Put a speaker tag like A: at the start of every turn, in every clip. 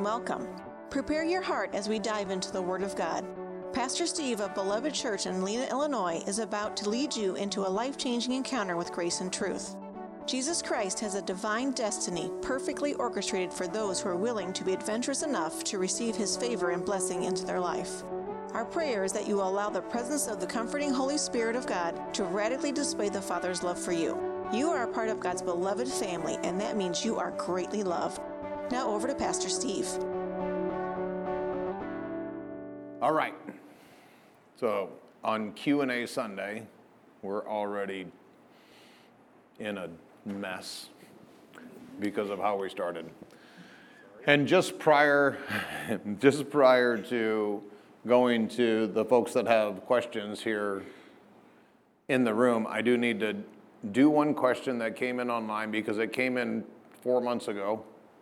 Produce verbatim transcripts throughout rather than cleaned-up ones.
A: and welcome. Prepare your heart as we dive into the Word of God. Pastor Steve of Beloved Church in Lena, Illinois is about to lead you into a life-changing encounter with grace and truth. Jesus Christ has a divine destiny perfectly orchestrated for those who are willing to be adventurous enough to receive His favor and blessing into their life. Our prayer is that you will allow the presence of the comforting Holy Spirit of God to radically display the Father's love for you. You are a part of God's beloved family, and that means you are greatly loved. Now over to Pastor Steve.
B: All right. So on Q and A Sunday, we're already in a mess because of how we started. And just prior, just prior to going to the folks that have questions here in the room, I do need to do one question that came in online because it came in four months ago.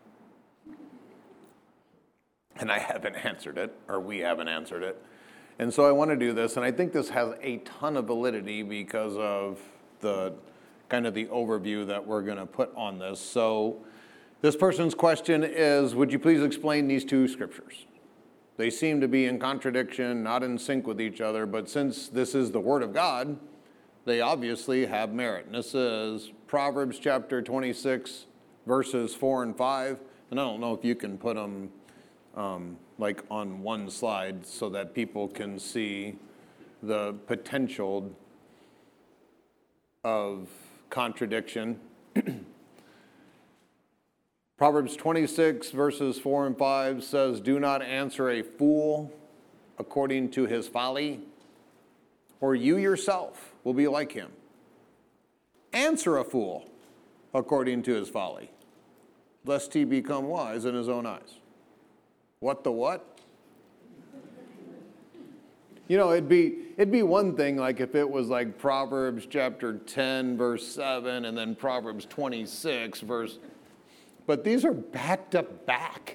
B: And I haven't answered it, or we haven't answered it. And so I want to do this, and I think this has a ton of validity because of the kind of the overview that we're going to put on this. So this person's question is, would you please explain these two scriptures? They seem to be in contradiction, not in sync with each other, but since this is the Word of God, they obviously have merit. And this is Proverbs chapter twenty-six, verses four and five. And I don't know if you can put them Um, like on one slide so that people can see the potential of contradiction. Proverbs twenty-six verses four and five says, "Do not answer a fool according to his folly, or you yourself will be like him. Answer a fool according to his folly, lest he become wise in his own eyes." What the what? You know, it'd be it'd be one thing like if it was like Proverbs chapter ten verse seven and then Proverbs twenty-six verse, but these are back to back.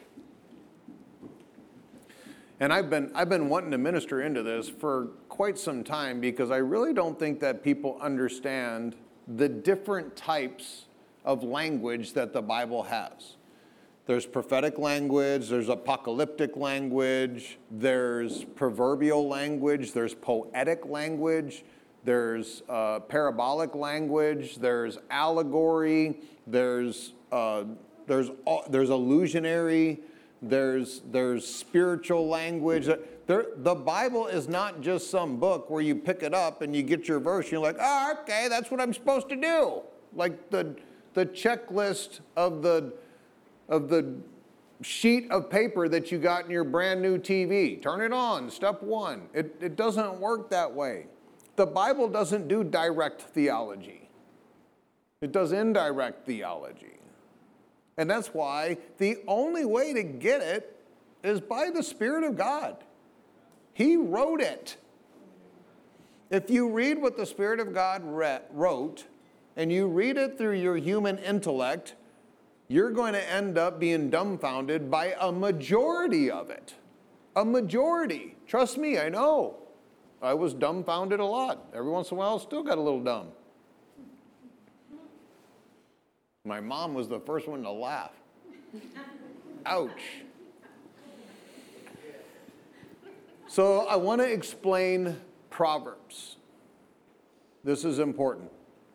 B: And I've been I've been wanting to minister into this for quite some time because I really don't think that people understand the different types of language that the Bible has. There's prophetic language, there's apocalyptic language, there's proverbial language, there's poetic language, there's uh, parabolic language, there's allegory, there's uh, there's uh, there's illusionary, there's there's spiritual language. There, the Bible is not just some book where you pick it up and you get your verse, you're like, oh, okay, that's what I'm supposed to do. Like the the checklist of the of the sheet of paper that you got in your brand new T V. Turn it on, step one. It, it doesn't work that way. The Bible doesn't do direct theology. It does indirect theology. And that's why the only way to get it is by the Spirit of God. He wrote it. If you read what the Spirit of God re- wrote, and you read it through your human intellect, you're going to end up being dumbfounded by a majority of it. A majority. Trust me, I know. I was dumbfounded a lot. Every once in a while, I still got a little dumb. My mom was the first one to laugh. Ouch. So I want to explain Proverbs. This is important.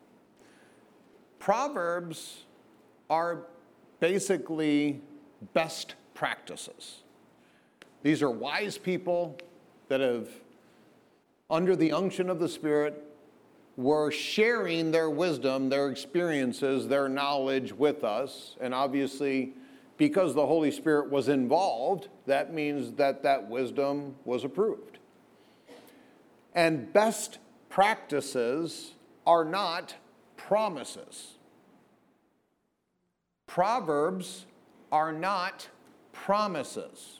B: Proverbs are basically best practices. These are wise people that have, under the unction of the Spirit, were sharing their wisdom, their experiences, their knowledge with us. And obviously, because the Holy Spirit was involved, that means that that wisdom was approved. And best practices are not promises. Proverbs are not promises.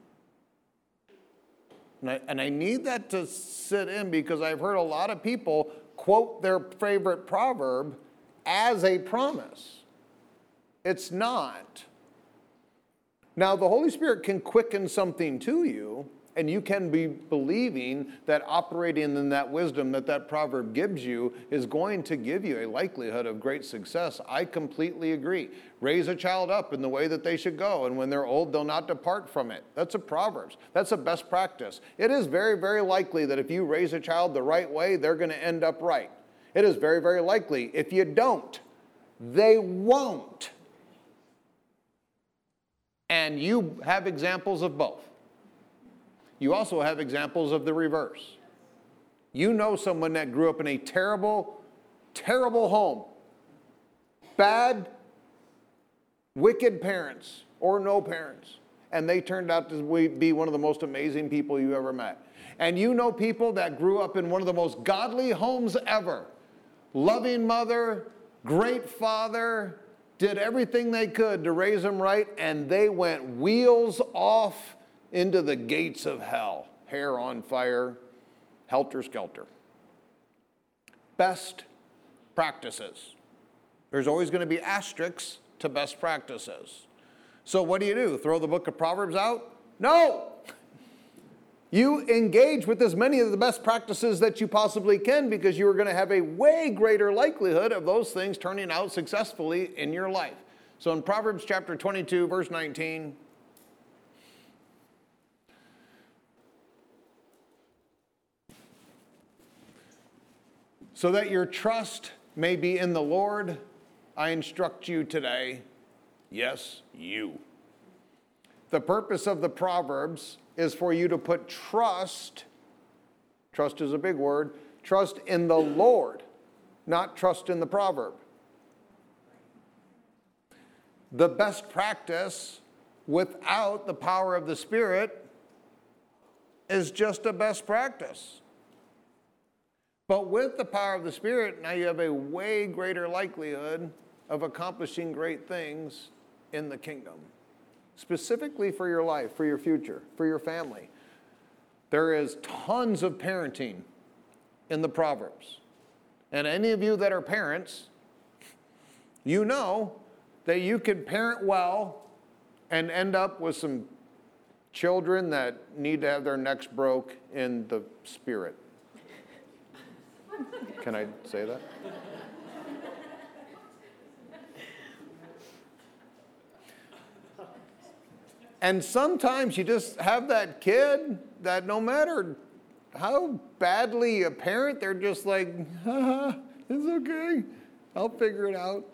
B: And I, and I need that to sit in because I've heard a lot of people quote their favorite proverb as a promise. It's not. Now, the Holy Spirit can quicken something to you, And you can be believing that operating in that wisdom that that proverb gives you is going to give you a likelihood of great success. I completely agree. Raise a child up in the way that they should go, and when they're old, they'll not depart from it. That's a Proverbs. That's a best practice. It is very, very likely that if you raise a child the right way, they're going to end up right. It is very, very likely if you don't, they won't. And you have examples of both. You also have examples of the reverse. You know someone that grew up in a terrible, terrible home. Bad, wicked parents or no parents. And they turned out to be one of the most amazing people you ever met. And you know people that grew up in one of the most godly homes ever. Loving mother, great father, did everything they could to raise them right, and they went wheels off into the gates of hell. Hair on fire, helter-skelter. Best practices. There's always going to be asterisks to best practices. So what do you do? Throw the book of Proverbs out? No! You engage with as many of the best practices that you possibly can, because you are going to have a way greater likelihood of those things turning out successfully in your life. So in Proverbs chapter twenty-two, verse nineteen, so that your trust may be in the Lord, I instruct you today, yes, you. The purpose of the Proverbs is for you to put trust, trust is a big word, trust in the Lord, not trust in the proverb. The best practice without the power of the Spirit is just a best practice. But with the power of the Spirit, now you have a way greater likelihood of accomplishing great things in the kingdom. Specifically for your life, for your future, for your family. There is tons of parenting in the Proverbs. And any of you that are parents, you know that you can parent well and end up with some children that need to have their necks broke in the spirit. Can I say that? And sometimes you just have that kid that no matter how badly you parent, they're just like, haha, it's okay. I'll figure it out.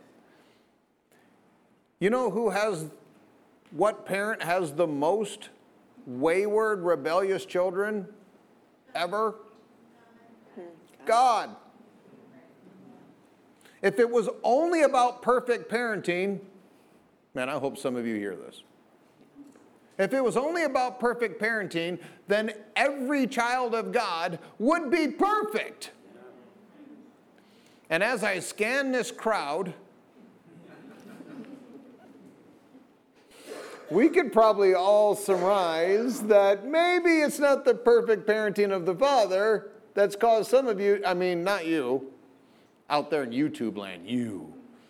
B: You know who has, what parent has the most wayward, rebellious children ever? God. If it was only about perfect parenting, man, I hope some of you hear this. If it was only about perfect parenting, then every child of God would be perfect. And as I scan this crowd, we could probably all surmise that maybe it's not the perfect parenting of the father that's caused some of you, I mean, not you, out there in YouTube land, you.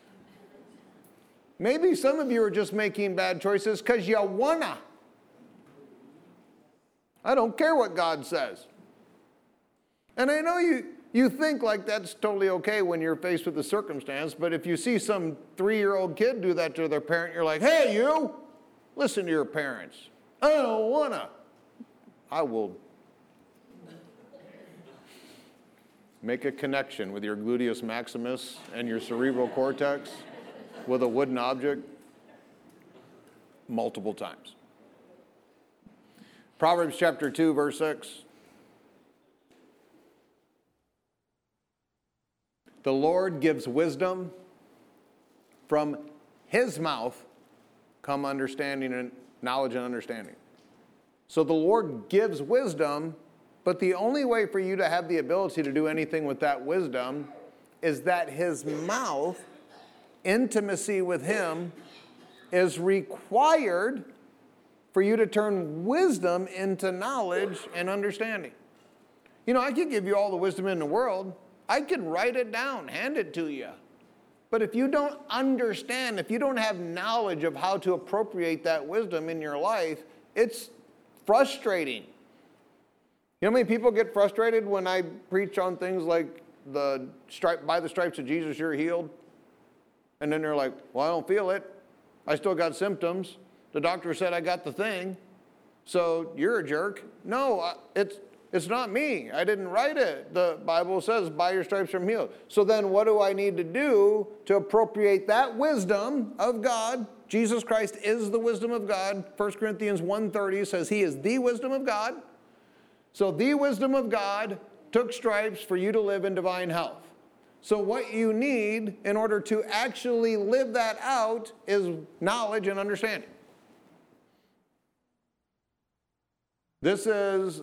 B: Maybe some of you are just making bad choices because you wanna. I don't care what God says. And I know you, you think like that's totally okay when you're faced with the circumstance, but if you see some three-year-old kid do that to their parent, you're like, hey, you, listen to your parents. I don't wanna. I will make a connection with your gluteus maximus and your cerebral cortex with a wooden object multiple times. Proverbs chapter two, verse six. The Lord gives wisdom. From his mouth come understanding and knowledge and understanding. So the Lord gives wisdom, but the only way for you to have the ability to do anything with that wisdom is that his mouth, intimacy with him, is required for you to turn wisdom into knowledge and understanding. You know, I could give you all the wisdom in the world. I could write it down, hand it to you. But if you don't understand, if you don't have knowledge of how to appropriate that wisdom in your life, it's frustrating. You know how many people get frustrated when I preach on things like the stripe, by the stripes of Jesus you're healed? And then they're like, well, I don't feel it. I still got symptoms. The doctor said I got the thing. So you're a jerk. No, it's it's not me. I didn't write it. The Bible says, by your stripes I'm healed. So then what do I need to do to appropriate that wisdom of God? Jesus Christ is the wisdom of God. First Corinthians one thirty says he is the wisdom of God. So the wisdom of God took stripes for you to live in divine health. So what you need in order to actually live that out is knowledge and understanding. This is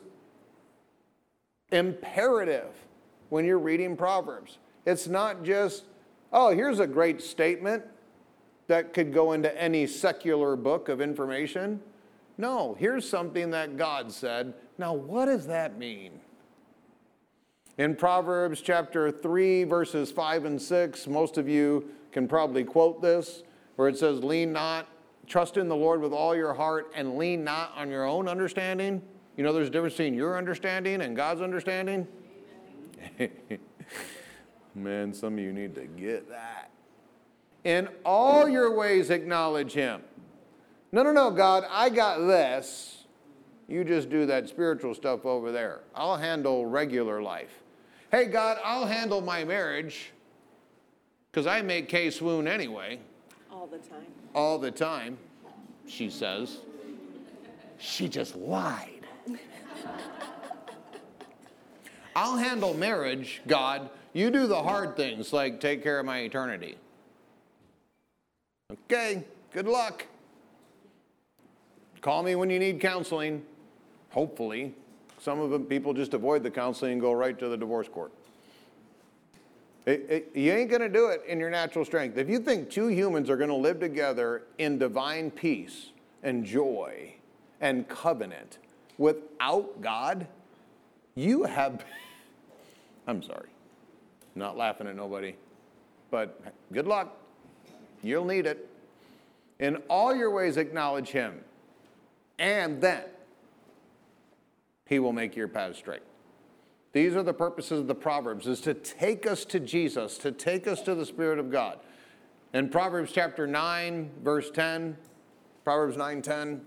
B: imperative when you're reading Proverbs. It's not just, oh, here's a great statement that could go into any secular book of information. No, here's something that God said. Now, what does that mean? In Proverbs chapter three, verses five and six, most of you can probably quote this, where it says, lean not, trust in the Lord with all your heart, and lean not on your own understanding. You know there's a difference between your understanding and God's understanding? Man, some of you need to get that. In all your ways acknowledge him. No, no, no, God, I got this. You just do that spiritual stuff over there. I'll handle regular life. Hey, God, I'll handle my marriage because I make Kay swoon anyway.
C: All the time.
B: All the time, she says. She just lied. I'll handle marriage, God. You do the hard things like take care of my eternity. Okay, good luck. Call me when you need counseling, hopefully. Some of them people just avoid the counseling and go right to the divorce court. It, it, you ain't going to do it in your natural strength. If you think two humans are going to live together in divine peace and joy and covenant without God, you have, I'm sorry, not laughing at nobody, but good luck. You'll need it. In all your ways acknowledge him, and then he will make your paths straight. These are the purposes of the Proverbs, is to take us to Jesus, to take us to the Spirit of God. In Proverbs chapter nine, verse ten, Proverbs nine ten,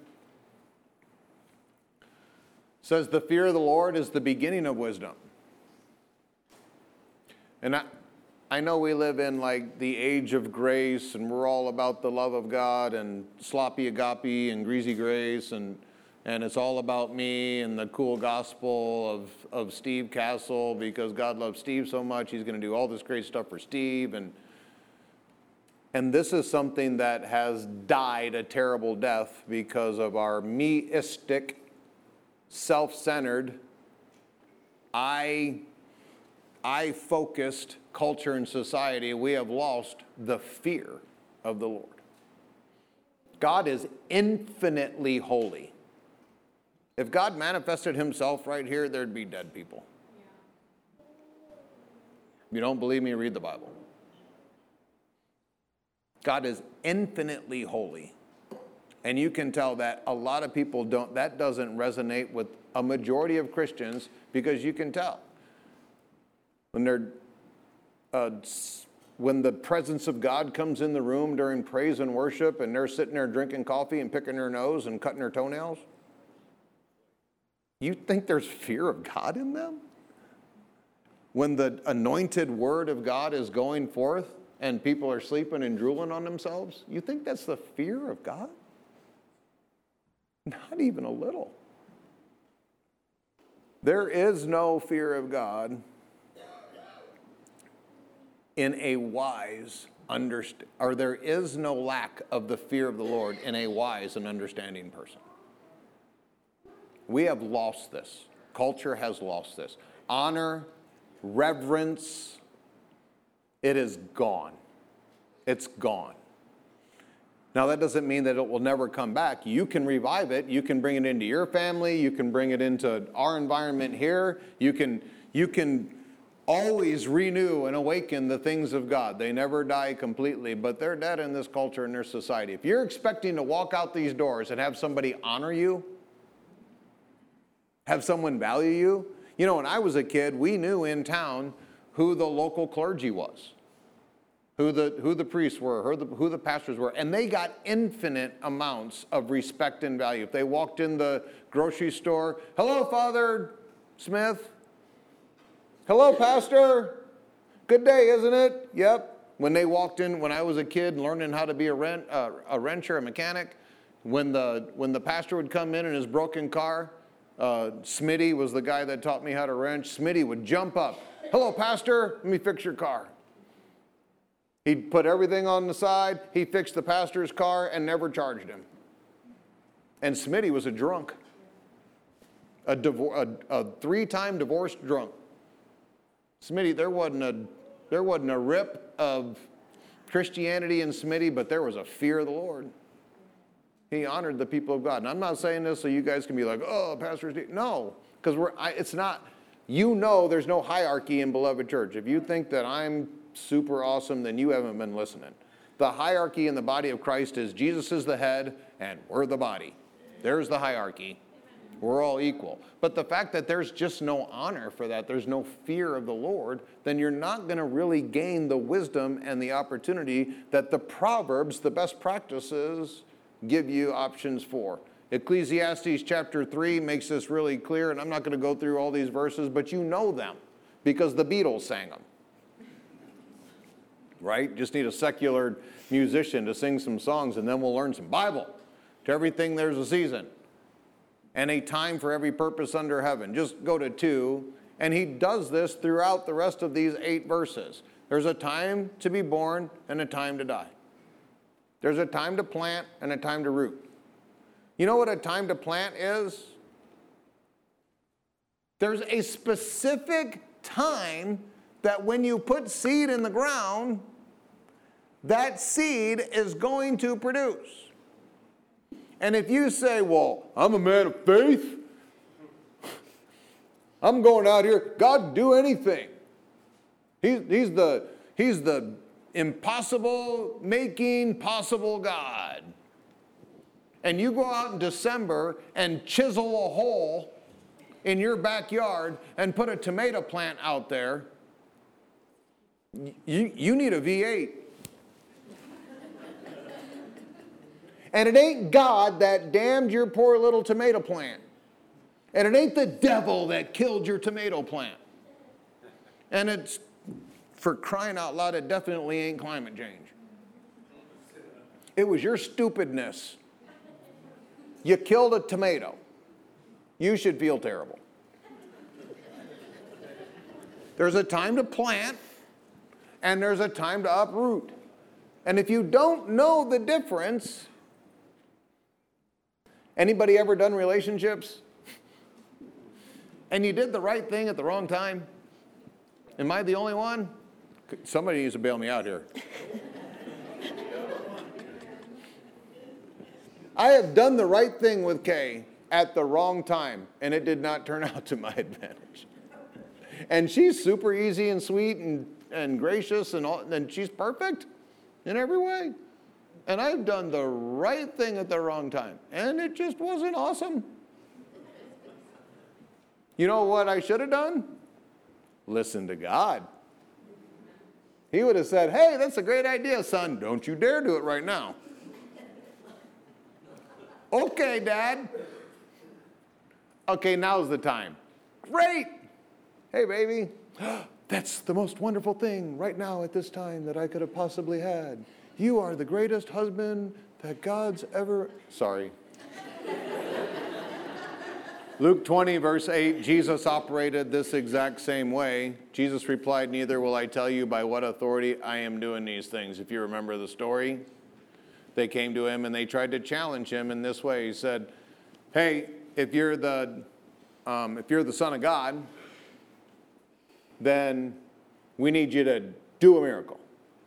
B: says, the fear of the Lord is the beginning of wisdom. And I, I know we live in like the age of grace, and we're all about the love of God and sloppy agape and greasy grace, and and it's all about me and the cool gospel of, of Steve Castle, because God loves Steve so much, he's going to do all this great stuff for Steve. And, and this is something that has died a terrible death because of our meistic, self-centered, I, I-focused culture and society. We have lost the fear of the Lord. God is infinitely holy. If God manifested himself right here, there'd be dead people. Yeah. If you don't believe me, read the Bible. God is infinitely holy. And you can tell that a lot of people don't, that doesn't resonate with a majority of Christians, because you can tell. When they're, uh, when the presence of God comes in the room during praise and worship, and they're sitting there drinking coffee and picking their nose and cutting their toenails, you think there's fear of God in them? When the anointed word of God is going forth and people are sleeping and drooling on themselves, you think that's the fear of God? Not even a little. There is no fear of God in a wise understand, or there is no lack of the fear of the Lord in a wise and understanding person. We have lost this. Culture has lost this. Honor, reverence, it is gone. It's gone. Now, that doesn't mean that it will never come back. You can revive it. You can bring it into your family. You can bring it into our environment here. You can, you can always renew and awaken the things of God. They never die completely, but they're dead in this culture and their society. If you're expecting to walk out these doors and have somebody honor you, Have someone value you? You know, when I was a kid, we knew in town who the local clergy was, who the, who the priests were, who the, who the pastors were, and they got infinite amounts of respect and value. If they walked in the grocery store, hello, Father Smith. Hello, Pastor. Good day, isn't it? Yep. When they walked in, when I was a kid learning how to be a, rent, uh, a wrencher, a mechanic, when the, when the pastor would come in in his broken car, uh, Smitty was the guy that taught me how to wrench. Smitty would jump up. Hello, Pastor. Let me fix your car. He'd put everything on the side. He fixed the pastor's car and never charged him. And Smitty was a drunk, a, divor- a, a three-time divorced drunk. Smitty, there wasn't a there wasn't a rip of Christianity in Smitty, but there was a fear of the Lord. He honored the people of God. And I'm not saying this so you guys can be like, oh, Pastor Steve. No, because we're I, it's not. You know, there's no hierarchy in Beloved Church. If you think that I'm super awesome, then you haven't been listening. The hierarchy in the body of Christ is Jesus is the head and we're the body. There's the hierarchy. We're all equal. But the fact that there's just no honor for that, there's no fear of the Lord, then you're not going to really gain the wisdom and the opportunity that the Proverbs, the best practices, give you options for. Ecclesiastes chapter three makes this really clear, and I'm not going to go through all these verses, but you know them because the Beatles sang them. Right? Just need a secular musician to sing some songs, and then we'll learn some Bible. To everything there's a season and a time for every purpose under heaven. Just go to two, and he does this throughout the rest of these eight verses. There's a time to be born and a time to die. There's a time to plant and a time to root. You know what a time to plant is? There's a specific time that when you put seed in the ground, that seed is going to produce. And if you say, well, I'm a man of faith, I'm going out here, God do anything. He's, he's the, he's the impossible making possible God. And you go out in December and chisel a hole in your backyard and put a tomato plant out there, you, you need a V eight. And it ain't God that damned your poor little tomato plant. And it ain't the devil that killed your tomato plant. And it's, for crying out loud, it definitely ain't climate change. It was your stupidness. You killed a tomato. You should feel terrible. There's a time to plant, and there's a time to uproot. And if you don't know the difference, anybody ever done relationships? And you did the right thing at the wrong time? Am I the only one? Somebody needs to bail me out here. I have done the right thing with Kay at the wrong time, and it did not turn out to my advantage. And she's super easy and sweet and, and gracious, and, all, and she's perfect in every way. And I've done the right thing at the wrong time, and it just wasn't awesome. You know what I should have done? Listen to God. He would have said, hey, that's a great idea, son. Don't you dare do it right now. Okay, Dad. Okay, now's the time. Great. Hey, baby. That's the most wonderful thing right now at this time that I could have possibly had. You are the greatest husband that God's ever... Sorry. Luke twenty, verse eight, Jesus operated this exact same way. Jesus replied, neither will I tell you by what authority I am doing these things. If you remember the story, they came to him and they tried to challenge him in this way. He said, hey, if you're the, um, if you're the Son of God, then we need you to do a miracle.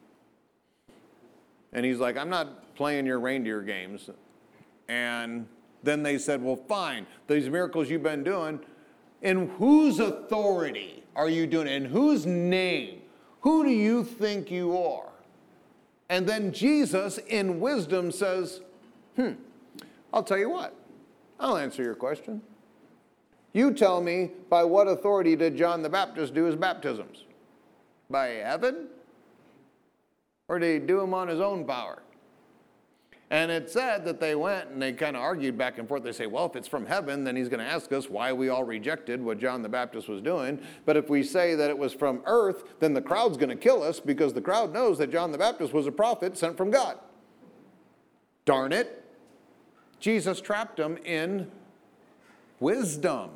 B: And he's like, I'm not playing your reindeer games. And then they said, well, fine. These miracles you've been doing, in whose authority are you doing it? In whose name? Who do you think you are? And then Jesus, in wisdom, says, hmm, I'll tell you what. I'll answer your question. You tell me, by what authority did John the Baptist do his baptisms? By heaven? Or did he do them on his own power? And it said that they went and they kind of argued back and forth. They say, well, if it's from heaven, then he's going to ask us why we all rejected what John the Baptist was doing. But if we say that it was from earth, then the crowd's going to kill us because the crowd knows that John the Baptist was a prophet sent from God. Darn it. Jesus trapped them in wisdom.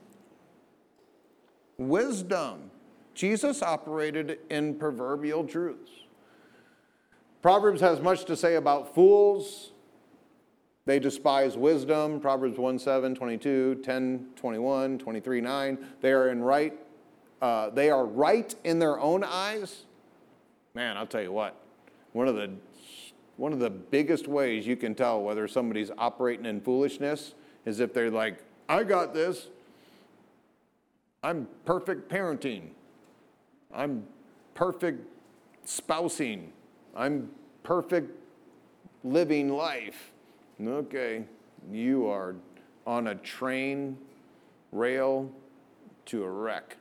B: Wisdom. Jesus operated in proverbial truths. Proverbs has much to say about fools. They despise wisdom. Proverbs one seven, twenty-two, ten, twenty-one, twenty-three, nine. They are in right. Uh, they are right in their own eyes. Man, I'll tell you what. One of the one of the biggest ways you can tell whether somebody's operating in foolishness is if they're like, I got this. I'm perfect parenting. I'm perfect spousing. I'm perfect living life. Okay, you are on a train rail to a wreck.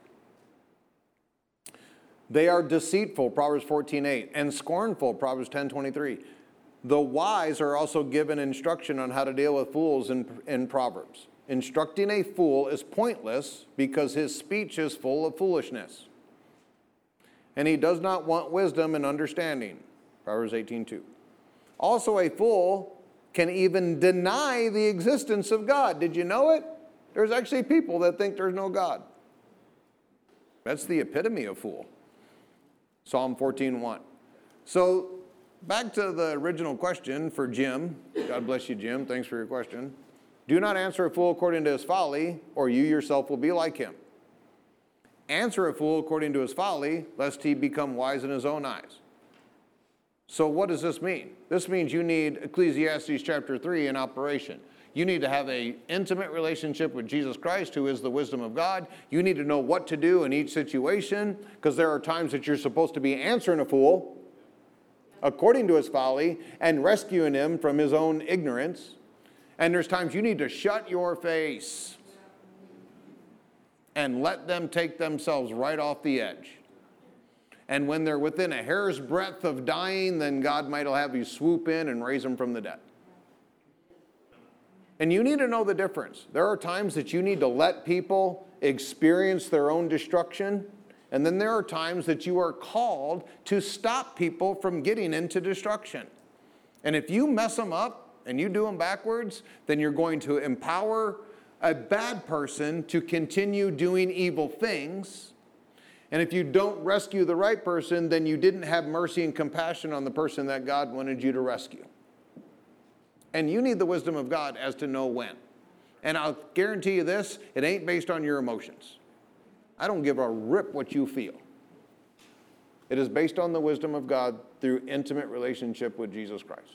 B: They are deceitful, Proverbs fourteen eight, and scornful, Proverbs ten twenty-three. The wise are also given instruction on how to deal with fools in, in Proverbs. Instructing a fool is pointless because his speech is full of foolishness. And he does not want wisdom and understanding. Proverbs eighteen two. Also, a fool can even deny the existence of God. Did you know it? There's actually people that think there's no God. That's the epitome of fool. Psalm fourteen one. So, back to the original question for Jim. God bless you, Jim. Thanks for your question. Do not answer a fool according to his folly, or you yourself will be like him. Answer a fool according to his folly, lest he become wise in his own eyes. So what does this mean? This means you need Ecclesiastes chapter three in operation. You need to have an intimate relationship with Jesus Christ, who is the wisdom of God. You need to know what to do in each situation, because there are times that you're supposed to be answering a fool according to his folly and rescuing him from his own ignorance. And there's times you need to shut your face and let them take themselves right off the edge. And when they're within a hair's breadth of dying, then God might have you swoop in and raise them from the dead. And you need to know the difference. There are times that you need to let people experience their own destruction. And then there are times that you are called to stop people from getting into destruction. And if you mess them up and you do them backwards, then you're going to empower a bad person to continue doing evil things. And if you don't rescue the right person, then you didn't have mercy and compassion on the person that God wanted you to rescue. And you need the wisdom of God as to know when. And I'll guarantee you this, it ain't based on your emotions. I don't give a rip what you feel. It is based on the wisdom of God through intimate relationship with Jesus Christ.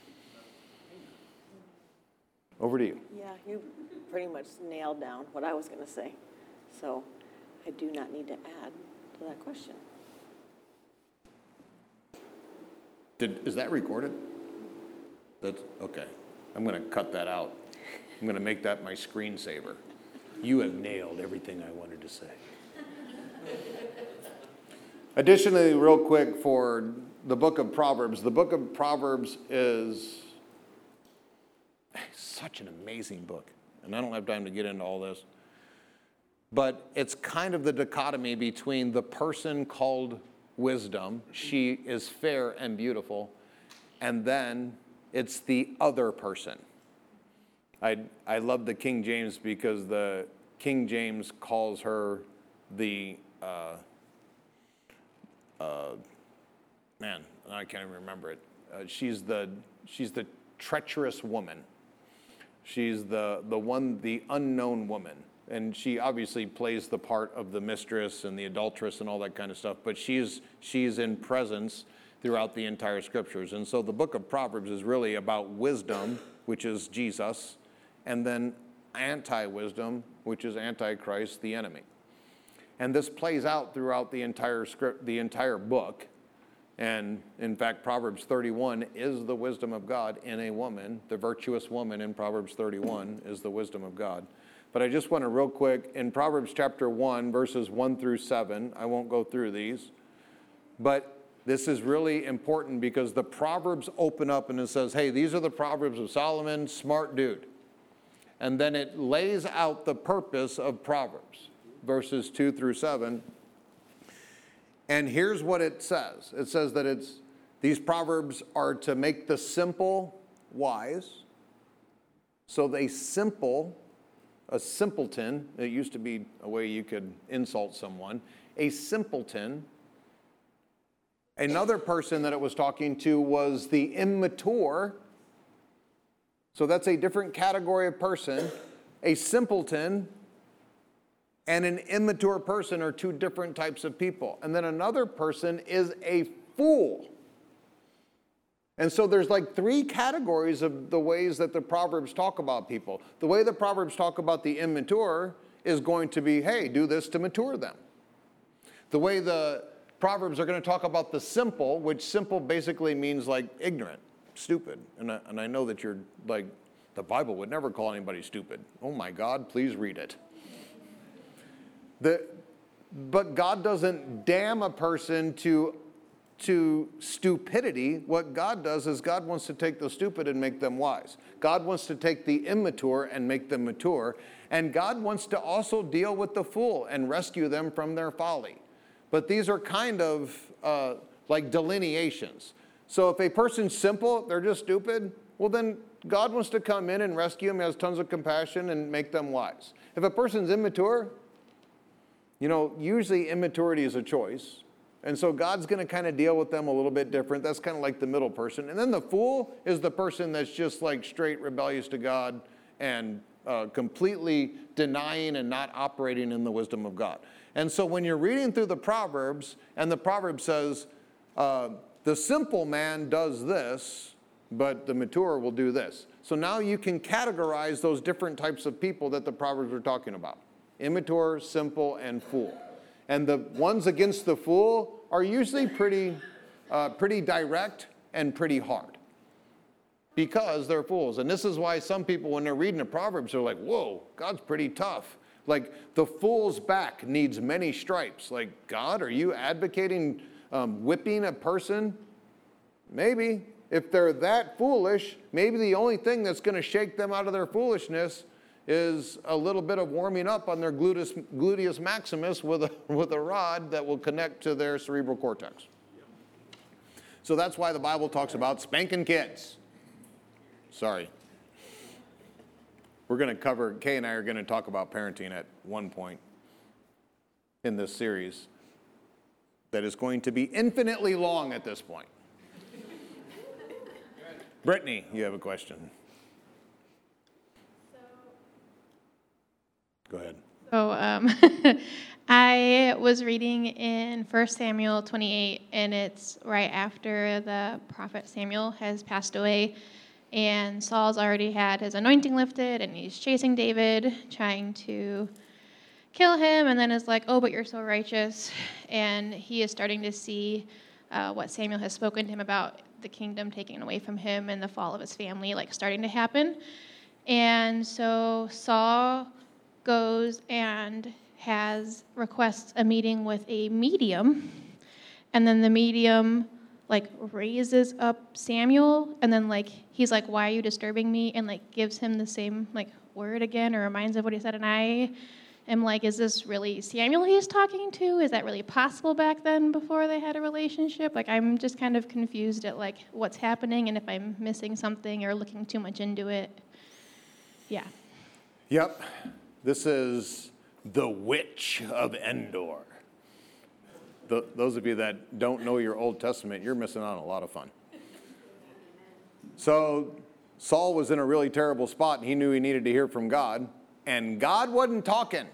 B: Over to you.
C: Yeah, you pretty much nailed down what I was going to say. So I do not need to add to that question.
B: Did, is that recorded? That's okay. I'm going to cut that out. I'm going to make that my screensaver. You have nailed everything I wanted to say. Additionally, real quick, for the book of Proverbs, the book of Proverbs is such an amazing book. And I don't have time to get into all this. But it's kind of the dichotomy between the person called wisdom, she is fair and beautiful, and then it's the other person. I, I love the King James because the King James calls her the, uh, uh, man, I can't even remember it. Uh, she's the she's the treacherous woman. She's the the one, the unknown woman. And she obviously plays the part of the mistress and the adulteress and all that kind of stuff, but she's she's in presence throughout the entire scriptures. And so the book of Proverbs is really about wisdom, which is Jesus, and then anti-wisdom, which is Antichrist, the enemy. And this plays out throughout the entire script, the entire book. And in fact, Proverbs thirty-one is the wisdom of God in a woman. The virtuous woman in Proverbs thirty-one is the wisdom of God. But I just want to real quick, in Proverbs chapter one, verses one through seven, I won't go through these, but this is really important because the Proverbs open up and it says, hey, these are the Proverbs of Solomon, smart dude. And then it lays out the purpose of Proverbs, verses two through seven. And here's what it says. It says that it's these Proverbs are to make the simple wise. So they simple, a simpleton, it used to be a way you could insult someone, a simpleton. Another person that it was talking to was the immature. So that's a different category of person. A simpleton and an immature person are two different types of people. And then another person is a fool. And so there's like three categories of the ways that the Proverbs talk about people. The way the Proverbs talk about the immature is going to be, hey, do this to mature them. The way the Proverbs are going to talk about the simple, which simple basically means like ignorant, stupid. And I, and I know that you're like, the Bible would never call anybody stupid. Oh my God, please read it. The, but God doesn't damn a person to to stupidity. What God does is God wants to take the stupid and make them wise. God wants to take the immature and make them mature. And God wants to also deal with the fool and rescue them from their folly. But these are kind of uh, like delineations. So if a person's simple, they're just stupid, well then God wants to come in and rescue them, has tons of compassion and make them wise. If a person's immature, you know, usually immaturity is a choice. And so God's going to kind of deal with them a little bit different. That's kind of like the middle person. And then the fool is the person that's just like straight rebellious to God and uh, completely denying and not operating in the wisdom of God. And so when you're reading through the Proverbs and the proverb says, uh, the simple man does this, but the mature will do this. So now you can categorize those different types of people that the Proverbs are talking about. Immature, simple, and fool. And the ones against the fool are usually pretty, uh, pretty direct and pretty hard because they're fools. And this is why some people, when they're reading the Proverbs, are like, whoa, God's pretty tough. Like, the fool's back needs many stripes. Like, God, are you advocating um, whipping a person? Maybe. If they're that foolish, maybe the only thing that's going to shake them out of their foolishness is a little bit of warming up on their gluteus, gluteus maximus with a, with a rod that will connect to their cerebral cortex. So that's why the Bible talks about spanking kids. Sorry. We're going to cover, Kay and I are going to talk about parenting at one point in this series that is going to be infinitely long at this point. Brittany, you have a question. Go ahead.
D: So um, I was reading in First Samuel twenty-eight, and it's right after the prophet Samuel has passed away, and Saul's already had his anointing lifted, and he's chasing David, trying to kill him, and then is like, oh, but you're so righteous, and he is starting to see uh, what Samuel has spoken to him about the kingdom taken away from him and the fall of his family, like, starting to happen. And so Saul goes and has requests a meeting with a medium, and then the medium like raises up Samuel, and then like he's like, why are you disturbing me, and like gives him the same like word again, or reminds of what he said. And I am like, is this really Samuel he's talking to? Is that really possible back then before they had a relationship? Like, I'm just kind of confused at like what's happening, and if I'm missing something or looking too much into it. Yeah.
B: Yep. This is the Witch of Endor. The, those of you that don't know your Old Testament, you're missing out on a lot of fun. So Saul was in a really terrible spot, and he knew he needed to hear from God, and God wasn't talking.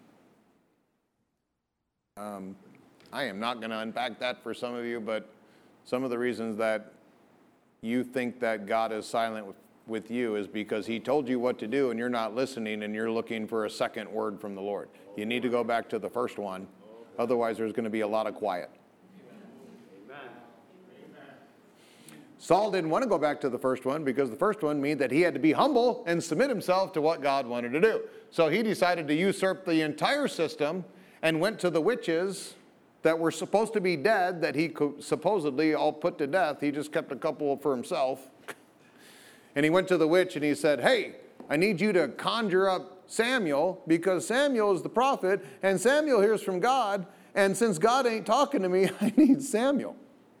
B: Um, I am not going to unpack that for some of you, but some of the reasons that you think that God is silent with with you is because he told you what to do and you're not listening and you're looking for a second word from the Lord. You need to go back to the first one. Otherwise, there's going to be a lot of quiet. Saul didn't want to go back to the first one because the first one meant that he had to be humble and submit himself to what God wanted to do. So he decided to usurp the entire system and went to the witches that were supposed to be dead, that he supposedly all put to death. He just kept a couple for himself. And he went to the witch and he said, hey, I need you to conjure up Samuel because Samuel is the prophet and Samuel hears from God. And since God ain't talking to me, I need Samuel.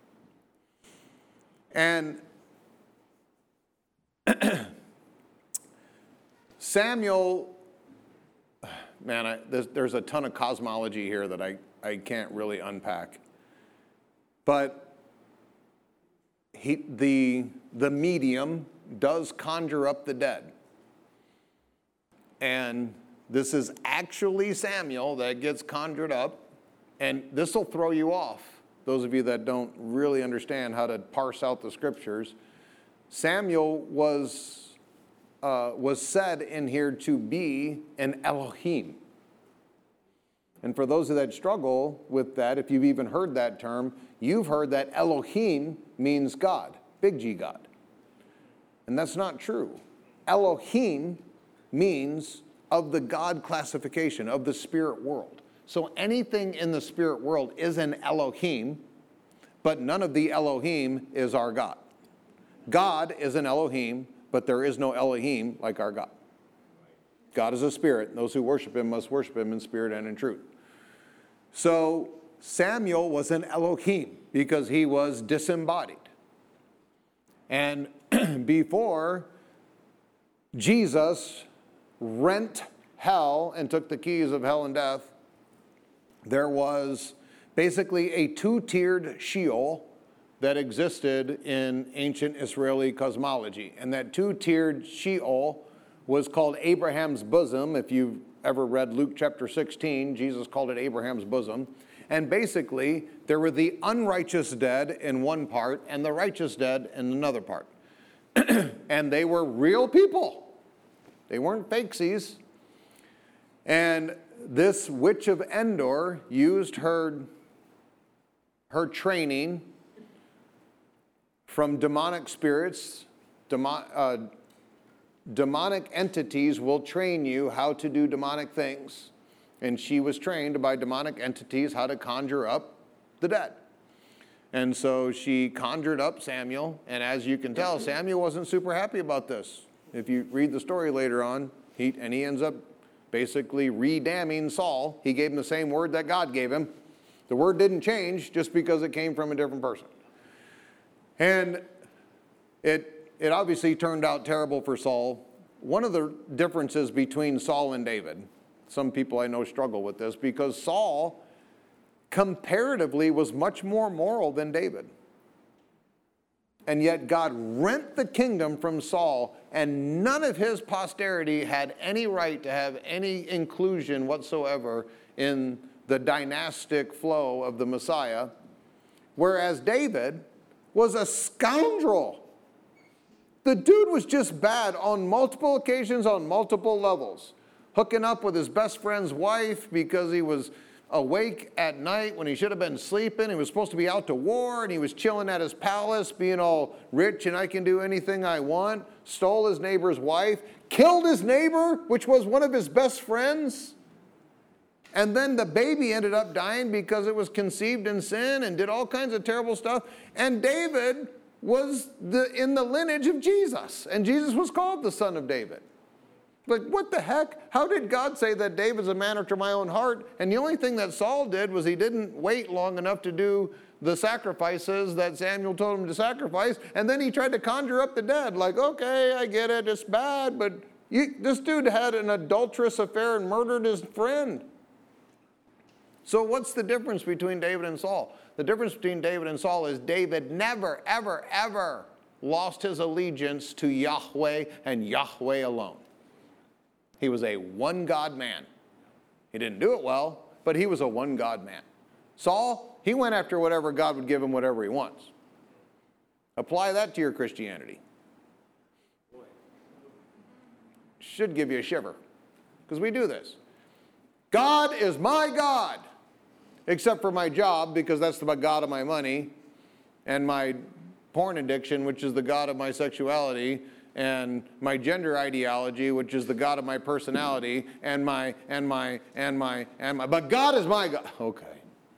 B: And Samuel, man, I, there's, there's a ton of cosmology here that I, I can't really unpack. But he, the, the medium does conjure up the dead. And this is actually Samuel that gets conjured up. And this will throw you off, those of you that don't really understand how to parse out the scriptures. Samuel was, uh, was said in here to be an Elohim. And for those of you that struggle with that, if you've even heard that term, you've heard that Elohim means God, big G God. And that's not true. Elohim means of the God classification, of the spirit world. So anything in the spirit world is an Elohim, but none of the Elohim is our God. God is an Elohim, but there is no Elohim like our God. God is a spirit, and those who worship him must worship him in spirit and in truth. So Samuel was an Elohim because he was disembodied. And before Jesus rent hell and took the keys of hell and death, there was basically a two-tiered Sheol that existed in ancient Israeli cosmology. And that two-tiered Sheol was called Abraham's bosom. If you've ever read Luke chapter sixteen, Jesus called it Abraham's bosom. And basically, there were the unrighteous dead in one part and the righteous dead in another part. And they were real people. They weren't fakesies. And this witch of Endor used her, her training from demonic spirits. Demon, uh, demonic entities will train you how to do demonic things. And she was trained by demonic entities how to conjure up the dead. And so she conjured up Samuel. And as you can tell, Samuel wasn't super happy about this. If you read the story later on, he, and he ends up basically re-damning Saul. He gave him the same word that God gave him. The word didn't change just because it came from a different person. And it, it obviously turned out terrible for Saul. One of the differences between Saul and David, some people I know struggle with this, because Saul comparatively was much more moral than David. And yet God rent the kingdom from Saul, and none of his posterity had any right to have any inclusion whatsoever in the dynastic flow of the Messiah, whereas David was a scoundrel. The dude was just bad on multiple occasions, on multiple levels. Hooking up with his best friend's wife because he was awake at night when he should have been sleeping. He was supposed to be out to war, and he was chilling at his palace, being all rich and I can do anything I want. Stole his neighbor's wife, killed his neighbor, which was one of his best friends. And then the baby ended up dying because it was conceived in sin, and did all kinds of terrible stuff. And David was the, in the lineage of Jesus, and Jesus was called the son of David. Like, what the heck? How did God say that David's a man after my own heart? And the only thing that Saul did was he didn't wait long enough to do the sacrifices that Samuel told him to sacrifice. And then he tried to conjure up the dead. Like, okay, I get it. It's bad. But you, this dude had an adulterous affair and murdered his friend. So what's the difference between David and Saul? The difference between David and Saul is David never, ever, ever lost his allegiance to Yahweh and Yahweh alone. He was a one-God man. He didn't do it well, but he was a one-God man. Saul, he went after whatever God would give him, whatever he wants. Apply that to your Christianity. Should give you a shiver, because we do this. God is my God, except for my job, because that's the God of my money, and my porn addiction, which is the god of my sexuality, and my gender ideology, which is the god of my personality, and my, and my, and my, and my, but God is my God. Okay.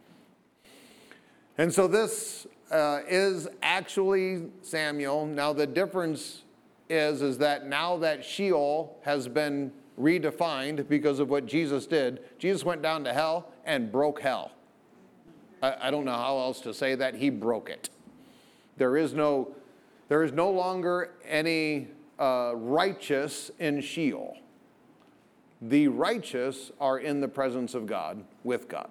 B: And so this uh, is actually Samuel. Now the difference is, is that now that Sheol has been redefined because of what Jesus did, Jesus went down to hell and broke hell. I, I don't know how else to say that. He broke it. There is no, there is no longer any uh, righteous in Sheol. The righteous are in the presence of God, with God.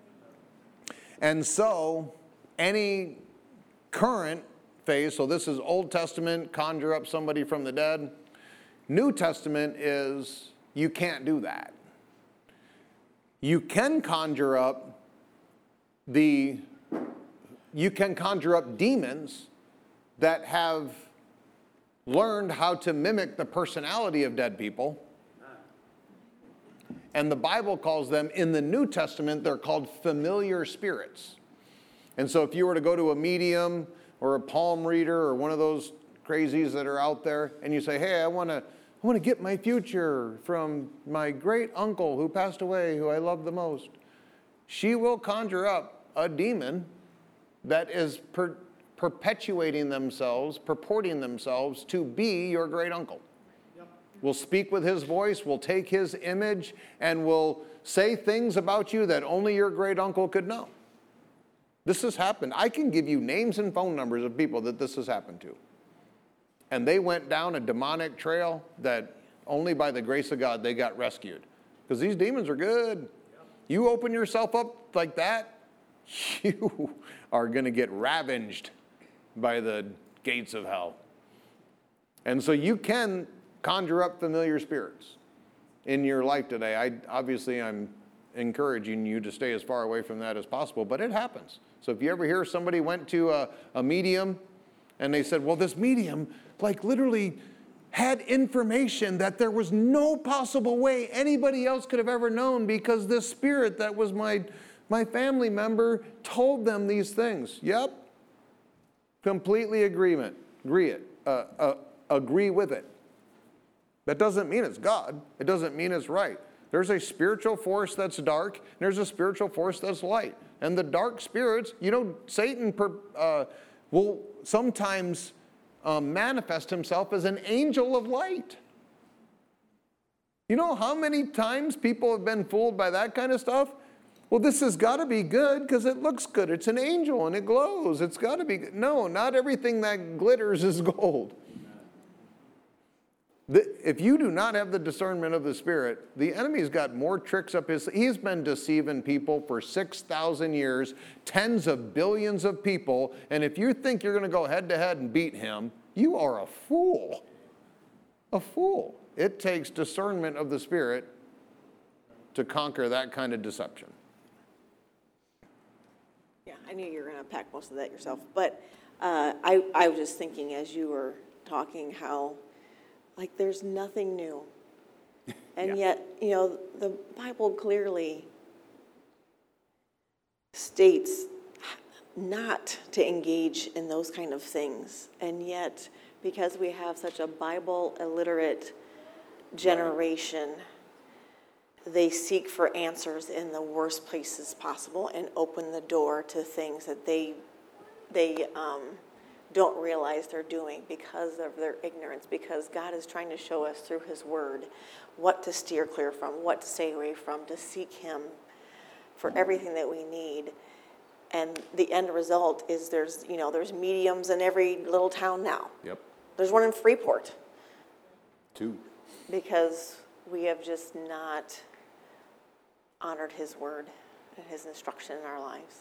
B: And so, any current phase, so this is Old Testament, conjure up somebody from the dead. New Testament is, you can't do that. You can conjure up the, you can conjure up demons that have learned how to mimic the personality of dead people. And the Bible calls them, in the New Testament, they're called familiar spirits. And so if you were to go to a medium or a palm reader or one of those crazies that are out there, and you say, hey, I want to I want to get my future from my great uncle who passed away, who I love the most, she will conjure up a demon that is per- perpetuating themselves, purporting themselves to be your great uncle. Will speak with his voice, will take his image, and will say things about you that only your great uncle could know. This has happened. I can give you names and phone numbers of people that this has happened to. And they went down a demonic trail that only by the grace of God they got rescued. Because these demons are good. You open yourself up like that, you are going to get ravaged by the gates of hell. And so you can conjure up familiar spirits in your life today. I obviously I'm encouraging you to stay as far away from that as possible, but it happens. So if you ever hear somebody went to a, a medium and they said, well, this medium like literally had information that there was no possible way anybody else could have ever known because this spirit that was my, my family member told them these things. Yep. Completely agreement. Agree it. Uh, uh, agree with it. That doesn't mean it's God. It doesn't mean it's right. There's a spiritual force that's dark, and there's a spiritual force that's light. And the dark spirits, you know, Satan per, uh, will sometimes um, manifest himself as an angel of light. You know how many times people have been fooled by that kind of stuff? Well, this has got to be good because it looks good. It's an angel and it glows. It's got to be good. No, not everything that glitters is gold. The, if you do not have the discernment of the Spirit, the enemy's got more tricks up his... He's been deceiving people for six thousand years, tens of billions of people, and if you think you're going to go head-to-head and beat him, you are a fool. A fool. It takes discernment of the Spirit to conquer that kind of deception.
C: Yeah, I knew you were going to unpack most of that yourself, but uh, I, I was just thinking as you were talking how like there's nothing new. And
B: yeah.
C: yet, you know, the Bible clearly states not to engage in those kind of things. And yet, because we have such a Bible illiterate generation, they seek for answers in the worst places possible and open the door to things that they they um, don't realize they're doing because of their ignorance, because God is trying to show us through his word what to steer clear from, what to stay away from, to seek him for everything that we need. And the end result is there's, you know, there's mediums in every little town now.
B: Yep.
C: There's one in Freeport.
B: Two. Because
C: we have just not honored his word and his instruction in our lives.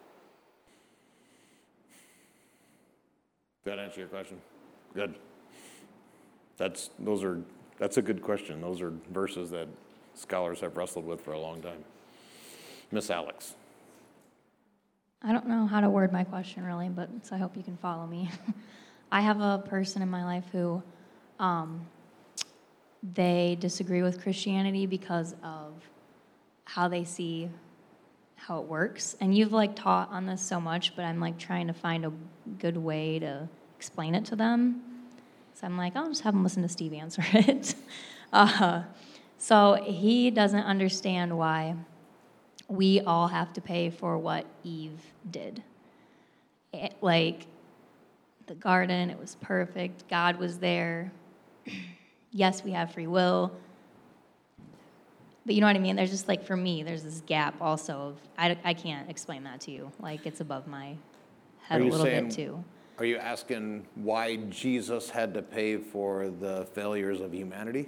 B: Did that answer your question? Good. That's those are that's a good question. Those are verses that scholars have wrestled with for a long time. Miss Alex.
E: I don't know how to word my question really, but so I hope you can follow me. I have a person in my life who um, they disagree with Christianity because of how they see how it works. And you've like taught on this so much, but I'm like trying to find a good way to explain it to them. So I'm like, I'll just have them listen to Steve answer it. uh, so he doesn't understand why we all have to pay for what Eve did. It, like, the garden, it was perfect. God was there. Yes, we have free will. But you know what I mean? There's just like, for me, there's this gap also of, I, I can't explain that to you. Like, it's above my head a little
B: saying,
E: bit too.
B: Are you asking why Jesus had to pay for the failures of humanity?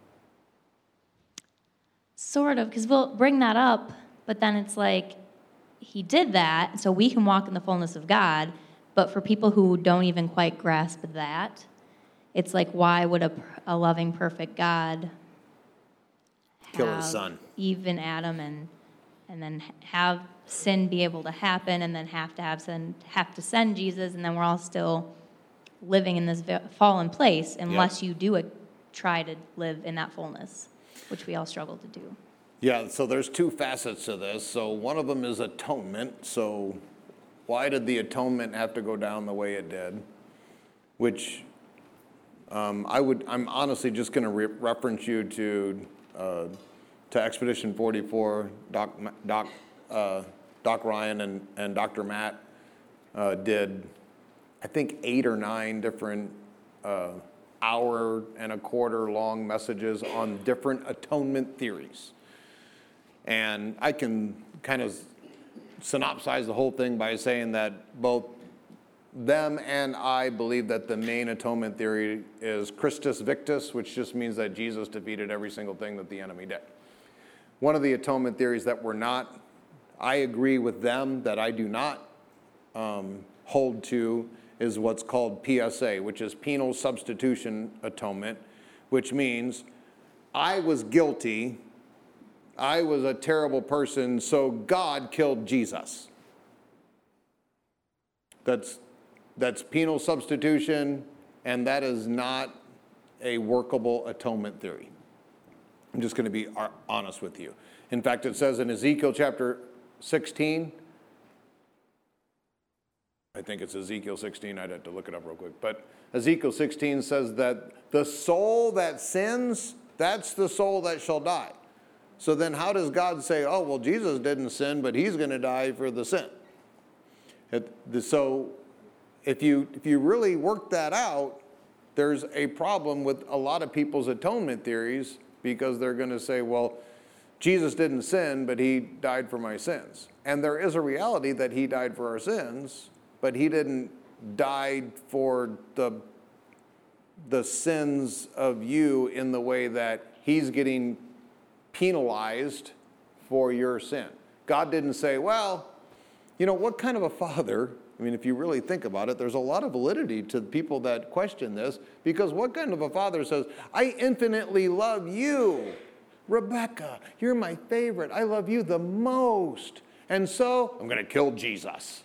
E: Sort of, because we'll bring that up, but then it's like, he did that so we can walk in the fullness of God, but for people who don't even quite grasp that, it's like, why would a, a loving, perfect God
B: Kill his son.
E: Eve and Adam and and then have sin be able to happen and then have to have sin have to send Jesus, and then we're all still living in this fallen place unless yep. you do it, try to live in that fullness, which we all struggle to do.
B: Yeah, so there's two facets to this. So one of them is atonement. So why did the atonement have to go down the way it did? Which um, I would, I'm honestly just going to re- reference you to uh, to Expedition forty-four. Doc Doc uh, Doc Ryan and and Doctor Matt uh, did, I think, eight or nine different uh, hour and a quarter long messages on different atonement theories. And I can kind of synopsize the whole thing by saying that both them and I believe that the main atonement theory is Christus Victus, which just means that Jesus defeated every single thing that the enemy did. One of the atonement theories that we're not, I agree with them, that I do not um, hold to, is what's called P S A, which is penal substitution atonement, which means I was guilty, I was a terrible person, so God killed Jesus. That's that's penal substitution, and that is not a workable atonement theory. I'm just going to be honest with you. In fact, it says in Ezekiel chapter sixteen, I think it's Ezekiel sixteen, I'd have to look it up real quick, but Ezekiel sixteen says that the soul that sins, that's the soul that shall die. So then how does God say, oh, well, Jesus didn't sin, but he's going to die for the sin? It, so if you if you really work that out, there's a problem with a lot of people's atonement theories, because they're going to say, well, Jesus didn't sin, but he died for my sins. And there is a reality that he died for our sins, but he didn't die for the, the sins of you in the way that he's getting penalized for your sin. God didn't say, well, you know, what kind of a father, I mean, if you really think about it, there's a lot of validity to people that question this, because what kind of a father says, I infinitely love you, Rebecca, you're my favorite, I love you the most, and so I'm going to kill Jesus.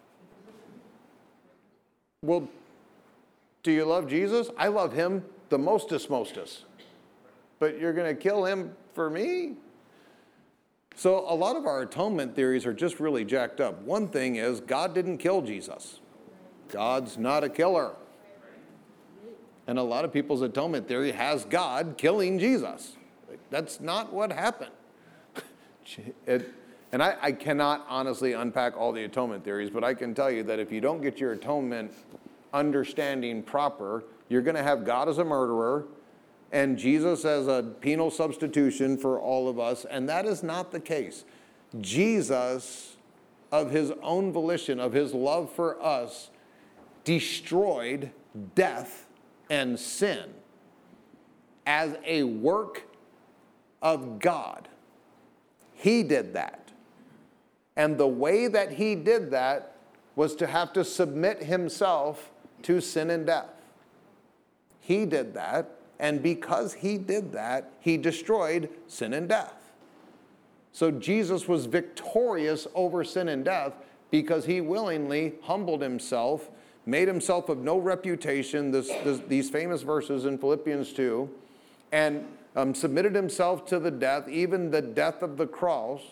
B: Well, do you love Jesus? I love him the mostest mostest, but you're going to kill him for me? So a lot of our atonement theories are just really jacked up. One thing is, God didn't kill Jesus. God's not a killer. And a lot of people's atonement theory has God killing Jesus. That's not what happened. It, and I, I cannot honestly unpack all the atonement theories, but I can tell you that if you don't get your atonement understanding proper, you're going to have God as a murderer and Jesus as a penal substitution for all of us, and that is not the case. Jesus, of his own volition, of his love for us, destroyed death and sin as a work of God. He did that. And the way that he did that was to have to submit himself to sin and death. He did that. And because he did that, he destroyed sin and death. So Jesus was victorious over sin and death because he willingly humbled himself, made himself of no reputation, this, this, these famous verses in Philippians two, and um, submitted himself to the death, even the death of the cross,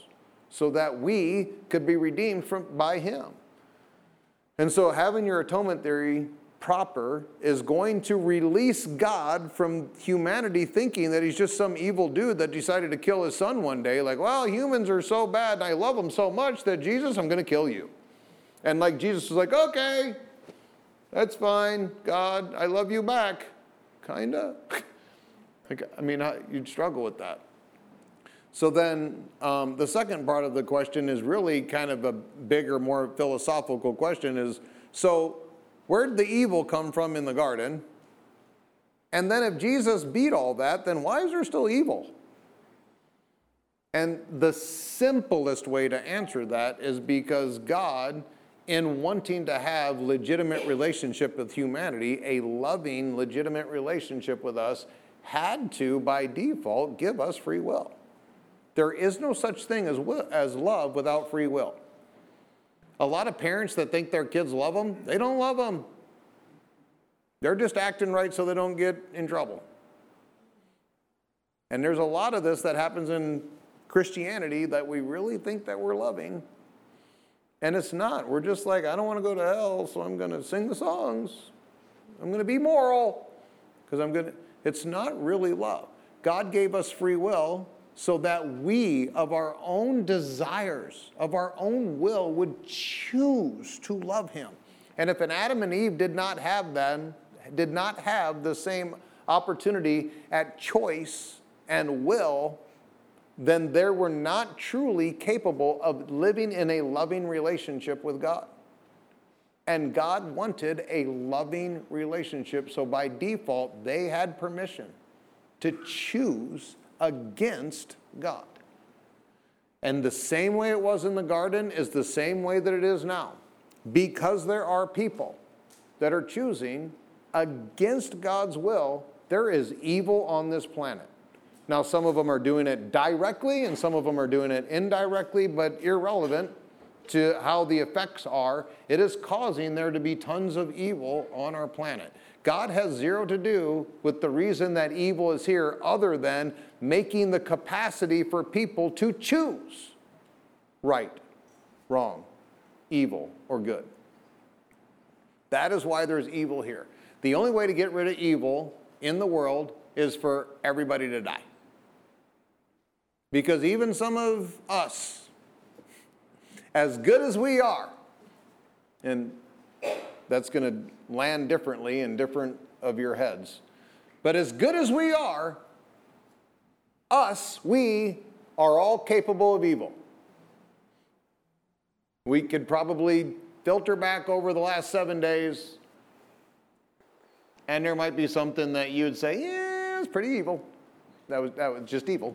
B: so that we could be redeemed from, by him. And so having your atonement theory proper is going to release God from humanity thinking that he's just some evil dude that decided to kill his son one day. Like, well, humans are so bad and I love them so much that Jesus, I'm going to kill you. And like Jesus was like, okay, that's fine, God, I love you back. Kind of. I mean, you'd struggle with that. So then um, the second part of the question is really kind of a bigger, more philosophical question is, so where did the evil come from in the garden? And then if Jesus beat all that, then why is there still evil? And the simplest way to answer that is because God, in wanting to have legitimate relationship with humanity, a loving, legitimate relationship with us, had to, by default, give us free will. There is no such thing as, will, as love without free will. A lot of parents that think their kids love them, they don't love them. They're just acting right so they don't get in trouble. And there's a lot of this that happens in Christianity that we really think that we're loving. And it's not. We're just like, I don't want to go to hell, so I'm going to sing the songs. I'm going to be moral. Because I'm going to... It's not really love. God gave us free will so that we, of our own desires, of our own will, would choose to love him. And if an Adam and Eve did not have then, did not have the same opportunity at choice and will, then they were not truly capable of living in a loving relationship with God. And God wanted a loving relationship, so by default, they had permission to choose against God. And the same way it was in the garden is the same way that it is now. Because there are people that are choosing against God's will, there is evil on this planet. Now, some of them are doing it directly and some of them are doing it indirectly, but irrelevant to how the effects are, it is causing there to be tons of evil on our planet. God has zero to do with the reason that evil is here other than making the capacity for people to choose right, wrong, evil, or good. That is why there's evil here. The only way to get rid of evil in the world is for everybody to die. Because even some of us, as good as we are, and that's going to land differently in different of your heads, but as good as we are, us, we are all capable of evil. We could probably filter back over the last seven days, and there might be something that you'd say, yeah, it's pretty evil. That was, that was just evil.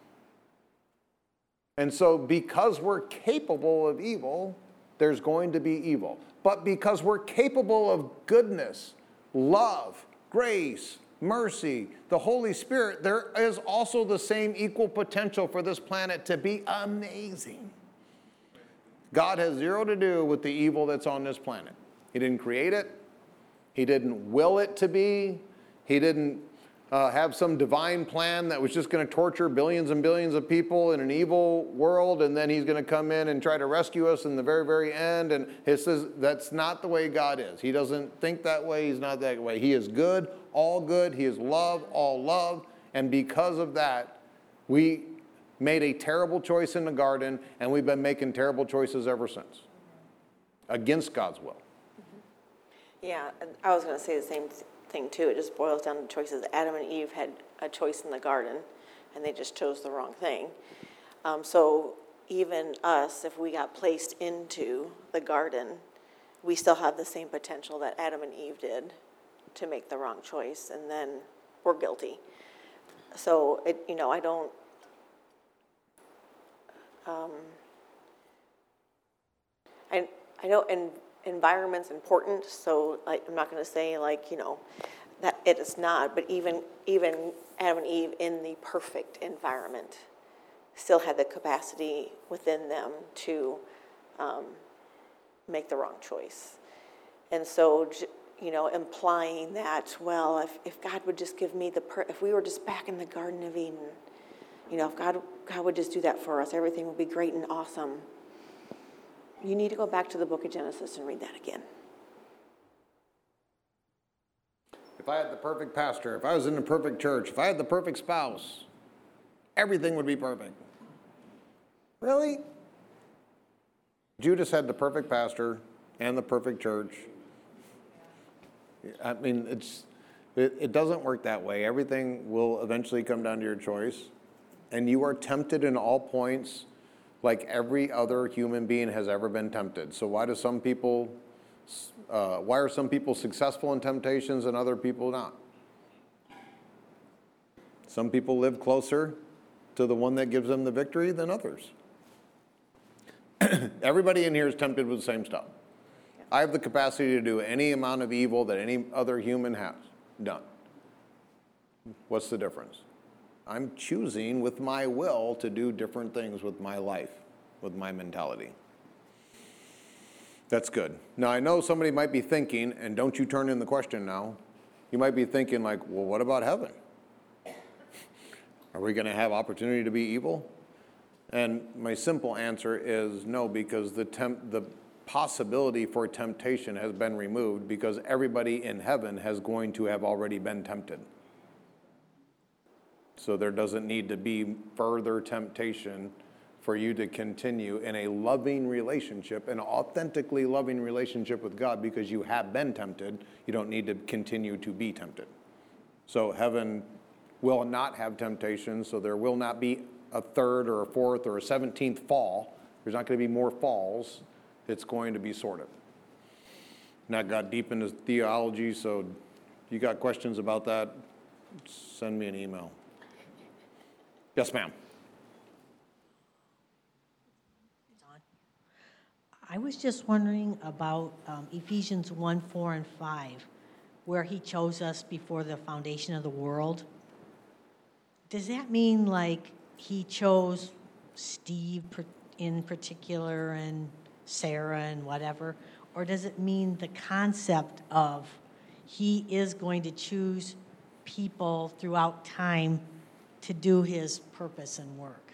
B: And so because we're capable of evil, there's going to be evil. But because we're capable of goodness, love, grace, mercy, the Holy Spirit, there is also the same equal potential for this planet to be amazing. God has zero to do with the evil that's on this planet. He didn't create it. He didn't will it to be. He didn't Uh, have some divine plan that was just going to torture billions and billions of people in an evil world, and then he's going to come in and try to rescue us in the very, very end. And he says that's not the way God is. He doesn't think that way. He's not that way. He is good, all good. He is love, all love. And because of that, we made a terrible choice in the garden, and we've been making terrible choices ever since, against God's will.
C: Yeah, and I was going to say the same thing. thing too. It just boils down to choices. Adam and Eve had a choice in the garden, and they just chose the wrong thing. Um, so even us, if we got placed into the garden, we still have the same potential that Adam and Eve did to make the wrong choice, and then we're guilty. So it, you know, I don't. Um, I I know and. Environment's important, so like, I'm not going to say like, you know, that it is not, but even even Adam and Eve in the perfect environment still had the capacity within them to um, make the wrong choice. And so, you know, implying that, well, if, if God would just give me the, per- if we were just back in the Garden of Eden, You know, if God, God would just do that for us, everything would be great and awesome. You need to go back to the book of Genesis and read that again.
B: If I had the perfect pastor, if I was in the perfect church, if I had the perfect spouse, everything would be perfect. Really? Judas had the perfect pastor and the perfect church. I mean, it's it, it doesn't work that way. Everything will eventually come down to your choice. And you are tempted in all points like every other human being has ever been tempted. So why do some people, uh, why are some people successful in temptations and other people not? Some people live closer to the one that gives them the victory than others. Everybody in here is tempted with the same stuff. I have the capacity to do any amount of evil that any other human has done. What's the difference? I'm choosing with my will to do different things with my life, with my mentality. That's good. Now, I know somebody might be thinking, and don't you turn in the question now, you might be thinking like, well, what about heaven? Are we going to have opportunity to be evil? And my simple answer is no, because the temp- the possibility for temptation has been removed because everybody in heaven has going to have already been tempted. So there doesn't need to be further temptation for you to continue in a loving relationship, an authentically loving relationship with God, because you have been tempted. You don't need to continue to be tempted. So heaven will not have temptation, so there will not be a third or a fourth or a seventeenth fall. There's not going to be more falls. It's going to be sorted. Not got deep into theology, so if you got questions about that, send me an email. Yes, ma'am.
F: I was just wondering about um, Ephesians one, four, and five, where he chose us before the foundation of the world. Does that mean like he chose Steve in particular and Sarah and whatever? Or does it mean the concept of he is going to choose people throughout time to do his purpose and work?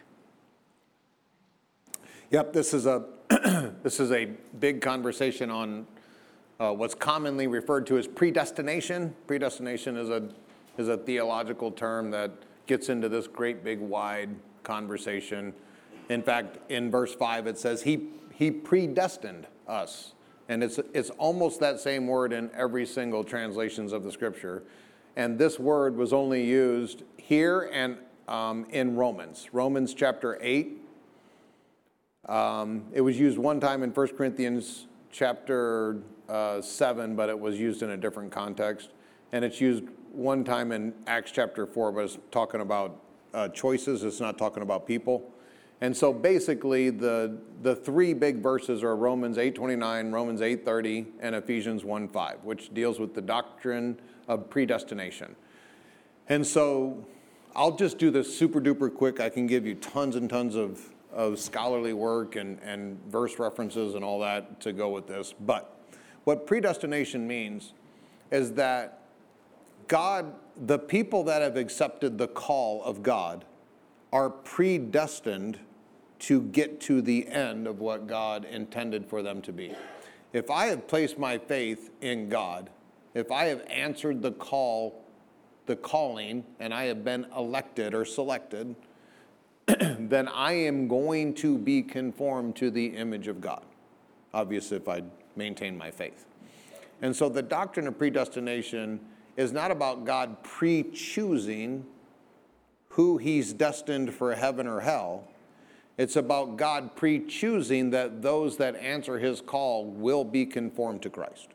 B: Yep, this is a this is a big conversation on uh, what's commonly referred to as predestination. Predestination is a is a theological term that gets into this great big wide conversation. In fact, in verse five it says he he predestined us, and it's it's almost that same word in every single translations of the scripture. And this word was only used here and um, in Romans, Romans chapter eight. Um, it was used one time in First Corinthians chapter uh, seven, but it was used in a different context. And it's used one time in Acts chapter four, but it's talking about uh, choices. It's not talking about people. And so basically the, the three big verses are Romans eight twenty-nine, Romans eight thirty, and Ephesians one five, which deals with the doctrine of predestination. And so I'll just do this super duper quick. I can give you tons and tons of of scholarly work and, and verse references and all that to go with this. But what predestination means is that God, the people that have accepted the call of God are predestined to get to the end of what God intended for them to be. If I have placed my faith in God, if I have answered the call, the calling, and I have been elected or selected, then I am going to be conformed to the image of God. Obviously, if I maintain my faith. And so the doctrine of predestination is not about God pre-choosing who he's destined for heaven or hell. It's about God pre-choosing that those that answer his call will be conformed to Christ.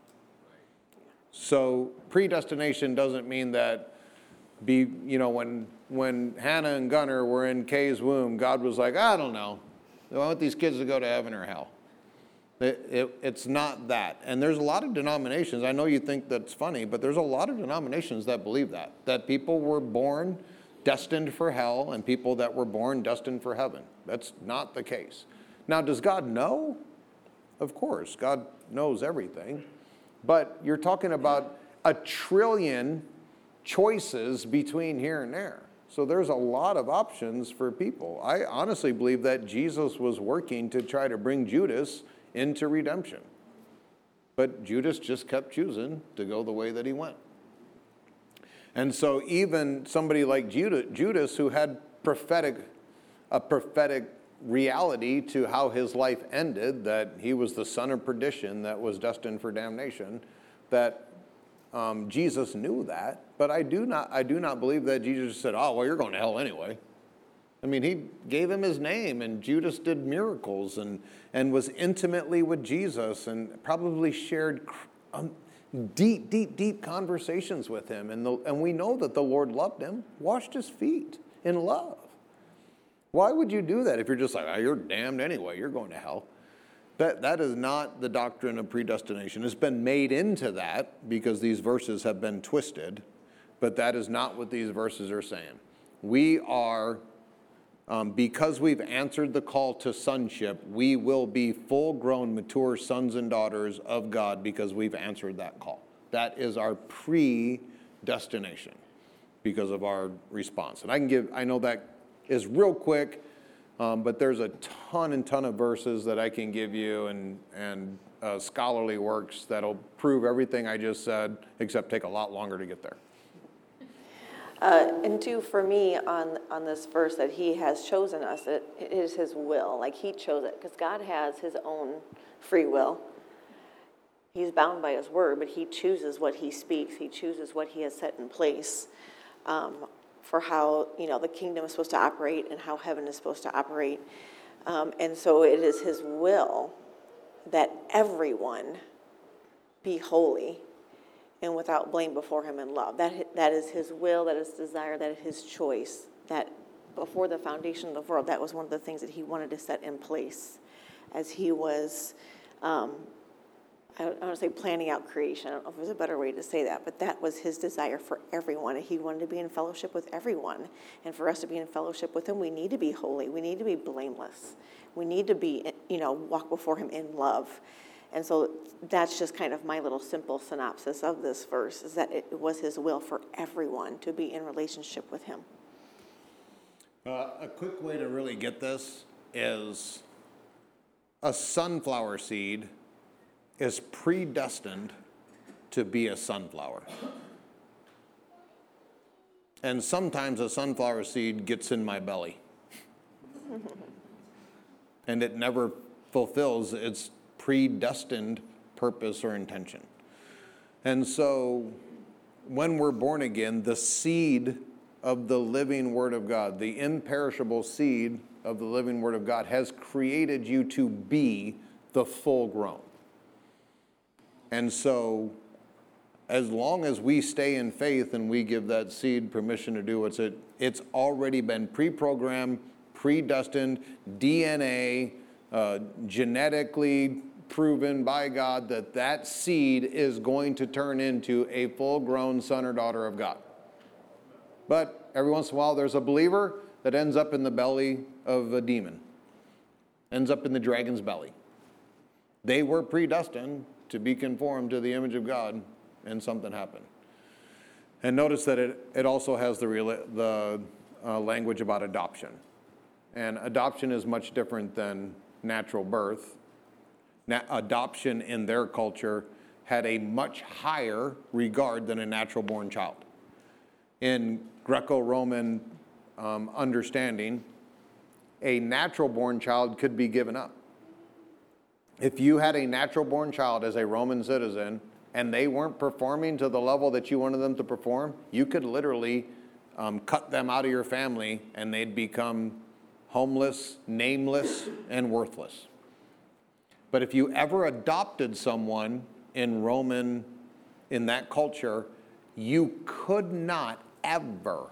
B: So predestination doesn't mean that be, you know, when when Hannah and Gunnar were in Kay's womb, God was like, I don't know. I want these kids to go to heaven or hell. It, it, it's not that. And there's a lot of denominations. I know you think that's funny, but there's a lot of denominations that believe that. That people were born destined for hell and people that were born destined for heaven. That's not the case. Now, does God know? Of course, God knows everything. But you're talking about a trillion choices between here and there. So there's a lot of options for people. I honestly believe that Jesus was working to try to bring Judas into redemption. But Judas just kept choosing to go the way that he went. And so even somebody like Judas, who had prophetic, a prophetic reality to how his life ended, that he was the son of perdition that was destined for damnation, that um, Jesus knew that. But I do not, I do not believe that Jesus said, oh, well, you're going to hell anyway. I mean, he gave him his name, and Judas did miracles and, and was intimately with Jesus and probably shared um, deep, deep, deep conversations with him. And, the, and we know that the Lord loved him, washed his feet in love. Why would you do that if you're just like, oh, you're damned anyway, you're going to hell? That, that is not the doctrine of predestination. It's been made into that because these verses have been twisted, but that is not what these verses are saying. We are, um, because we've answered the call to sonship, we will be full-grown, mature sons and daughters of God because we've answered that call. That is our predestination because of our response. And I can give, I know that is real quick, um, but there's a ton and ton of verses that I can give you and, and uh, scholarly works that'll prove everything I just said, except take a lot longer to get there.
C: Uh, and two, for me, on on this verse, that he has chosen us, it, it is his will. Like, he chose it, because God has his own free will. He's bound by his word, but he chooses what he speaks. He chooses what he has set in place um, for how, you know, the kingdom is supposed to operate and how heaven is supposed to operate. Um, and so it is his will that everyone be holy and without blame before him in love. That, that is his will, that is desire, that is his choice. That before the foundation of the world, that was one of the things that he wanted to set in place as he was, um, I don't want to say planning out creation. I don't know if there's a better way to say that, but that was his desire for everyone. He wanted to be in fellowship with everyone. And for us to be in fellowship with him, we need to be holy. We need to be blameless. We need to be, you know, walk before him in love. And so that's just kind of my little simple synopsis of this verse, is that it was his will for everyone to be in relationship with him.
B: Uh, a quick way to really get this is a sunflower seed is predestined to be a sunflower. And sometimes a sunflower seed gets in my belly. And it never fulfills its predestined purpose or intention. And so when we're born again, the seed of the living Word of God, the imperishable seed of the living Word of God, has created you to be the full grown. And so as long as we stay in faith and we give that seed permission to do what's it, it's already been pre-programmed, predestined, D N A, uh, genetically proven by God that that seed is going to turn into a full-grown son or daughter of God. But every once in a while, there's a believer that ends up in the belly of a demon, ends up in the dragon's belly. They were predestined to be conformed to the image of God, and something happened. And notice that it, it also has the, the uh, language about adoption. And adoption is much different than natural birth. Na- adoption in their culture had a much higher regard than a natural-born child. In Greco-Roman um, understanding, a natural-born child could be given up. If you had a natural-born child as a Roman citizen and they weren't performing to the level that you wanted them to perform, you could literally um, cut them out of your family and they'd become homeless, nameless, and worthless. But if you ever adopted someone in Roman, in that culture, you could not ever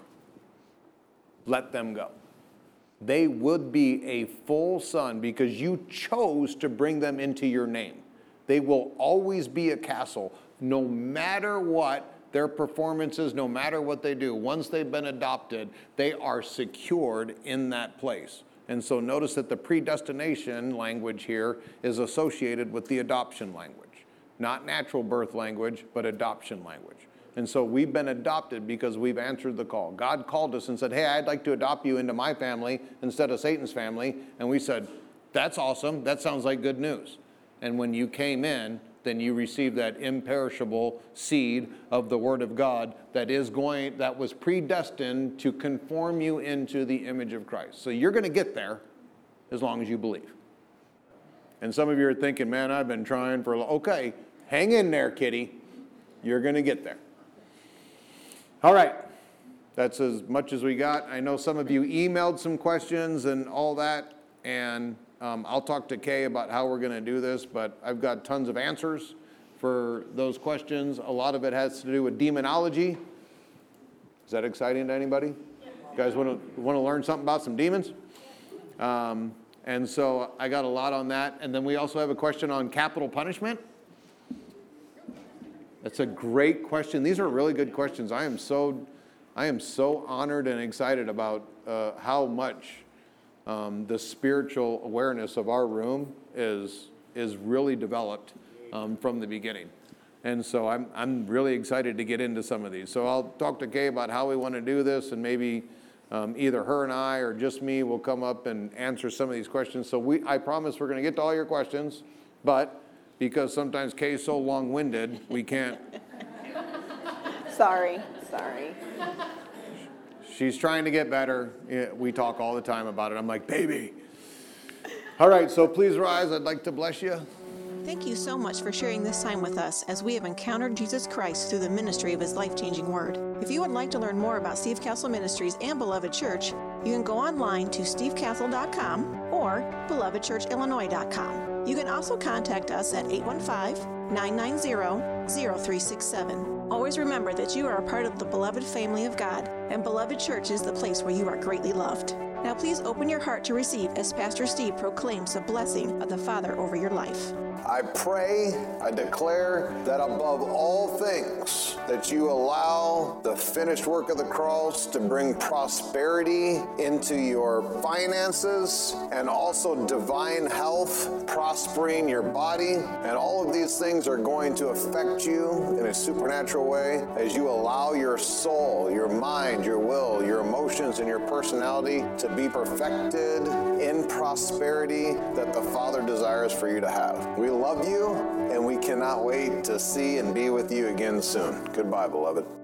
B: let them go. They would be a full son because you chose to bring them into your name. They will always be a castle, no matter what their performances, no matter what they do. Once they've been adopted, they are secured in that place. And so notice that the predestination language here is associated with the adoption language. Not natural birth language, but adoption language. And so we've been adopted because we've answered the call. God called us and said, hey, I'd like to adopt you into my family instead of Satan's family. And we said, that's awesome. That sounds like good news. And when you came in, then you received that imperishable seed of the Word of God that is going, that was predestined to conform you into the image of Christ. So you're going to get there as long as you believe. And some of you are thinking, man, I've been trying for a long, okay, hang in there, kitty. You're going to get there. All right. That's as much as we got. I know some of you emailed some questions and all that, and um, I'll talk to Kay about how we're going to do this, but I've got tons of answers for those questions. A lot of it has to do with demonology. Is that exciting to anybody? You guys want to want to learn something about some demons? Um, and so I got a lot on that. And then we also have a question on capital punishment. That's a great question. These are really good questions. I am so, I am so honored and excited about uh, how much um, the spiritual awareness of our room is is really developed um, from the beginning. And so I'm I'm really excited to get into some of these. So I'll talk to Kay about how we want to do this, and maybe um, either her and I or just me will come up and answer some of these questions. So we I promise we're going to get to all your questions, but because sometimes Kay's so long-winded, we can't.
C: Sorry, sorry.
B: She's trying to get better. We talk all the time about it. I'm like, baby. All right, so please rise. I'd like to bless you.
A: Thank you so much for sharing this time with us as we have encountered Jesus Christ through the ministry of His life-changing Word. If you would like to learn more about Steve Castle Ministries and Beloved Church, you can go online to steve castle dot com or beloved church illinois dot com. You can also contact us at eight one five, nine nine zero, zero three six seven. Always remember that you are a part of the beloved family of God, and Beloved Church is the place where you are greatly loved. Now please open your heart to receive as Pastor Steve proclaims the blessing of the Father over your life.
G: I pray, I declare that above all things, that you allow the finished work of the cross to bring prosperity into your finances and also divine health, prospering your body. And all of these things are going to affect you in a supernatural way as you allow your soul, your mind, your will, your emotions, and your personality to be perfected in prosperity that the Father desires for you to have. We love you, and we cannot wait to see and be with you again soon. Goodbye, beloved.